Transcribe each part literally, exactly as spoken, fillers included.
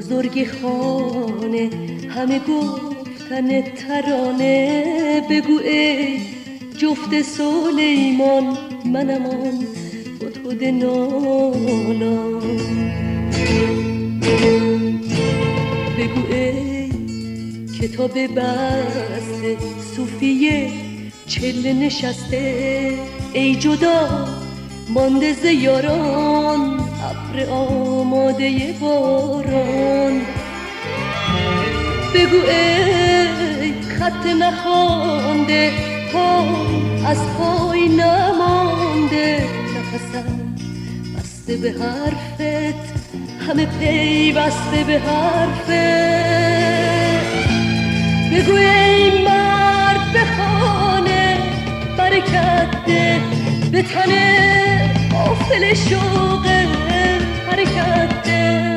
بزرگ خانه همه گفتن ترانه، بگو ای جفت سلیمان منم آن هدهد نالان. بگو ای کتاب بسته صوفیه چله نشسته، ای جدا مانده ز یاران ابر آماده باران. بگو ای خط نخوانده پا از پای نمانده، نفسم بسته به حرفت همه پیوسته به حرفت. بگو ای مرد به خانه برکت ده، به تن غافل شوق حرکت ده.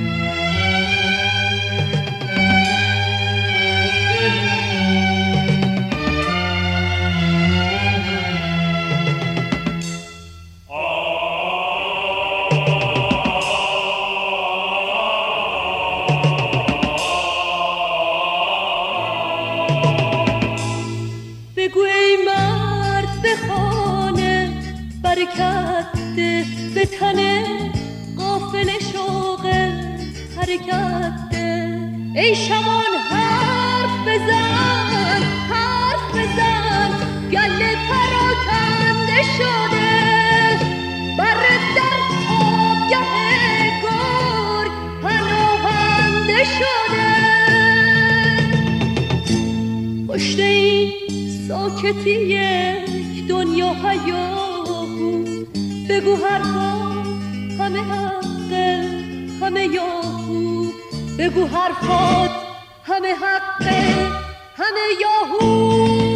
بگو ای مرد به خانه برکت ده، به تن غافل شوق حرکت ده. ای شمان حرف بزن حرف بزن، گله پراکنده شده بر در آبگه گرگ پناهنده شده. پشت این ساکتی یک دنیا هیاهو، بگو حرفا همه حقه همه یاهو، بگو حرفات همه حقه همه یاهو.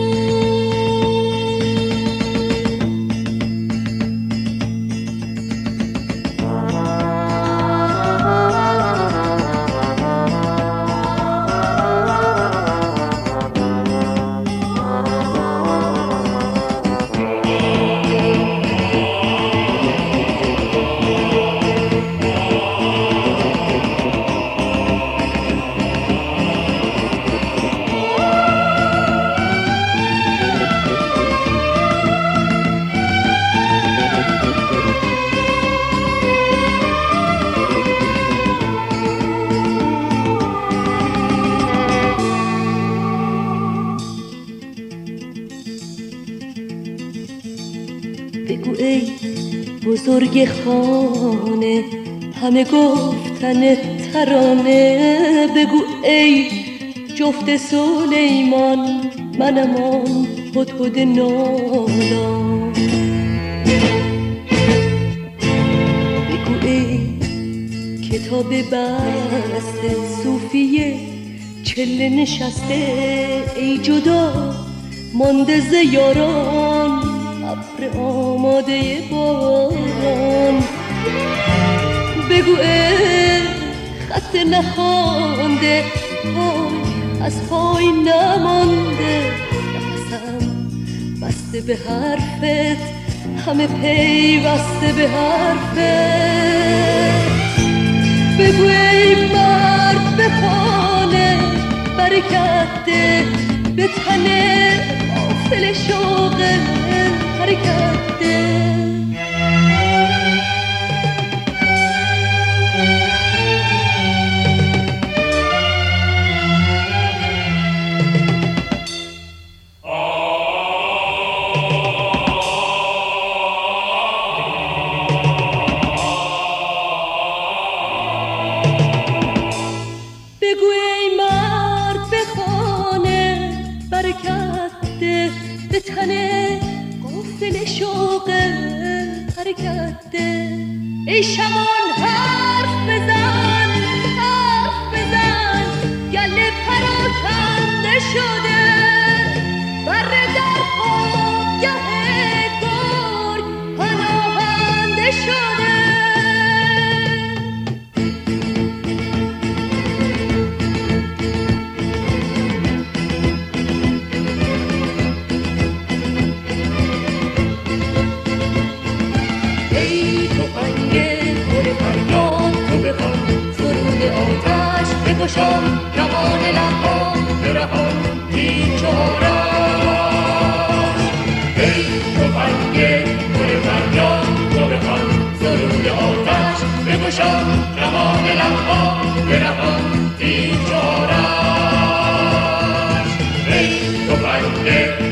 بگو ای بزرگ خانه همه گفتن ترانه، بگو ای جفت سلیمان منم آن هدهد نالان. بگو ای کتاب بسته صوفیه چله نشسته، ای جدا مانده ز یاران ابر آماده باران. بگو ای خط نخوانده پای از پای نمانده، نفسم بسته به حرفت همه پیوسته به حرفت. بگو ای مرد به خانه برکت ده، به تن غافل شوق حرکت ده. بگو ای مرد به خانه برکت ده، به تن غافل شوق حرکت ده. ای شمان حرف بزن حرف بزن، گله پراکنده شده بر در آبگه گرگ پناهنده شده. ای تفنگ پر فریاد تو بخوان سرود آتش بگشا کمان لبها برهان این چهارش ای تفنگ گل فریاد تو بخوان سروی آتش بگشا کمان لبها برهان این چهارش ای تفنگ